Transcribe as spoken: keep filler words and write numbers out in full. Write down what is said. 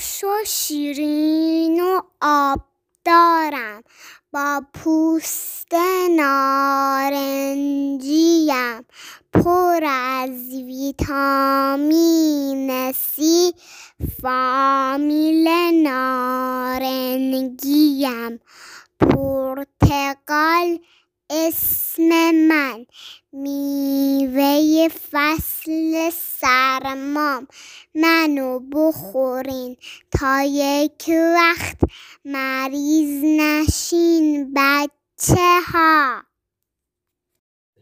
خوش و شیرین و آب دارم، با پوست نارنجیم، پر از ویتامین سی، فامیل نارنگیم. پرتقال اسم من، میوه فصل سرمام. منو بخورین تا یک وقت مریض نشین بچه ها.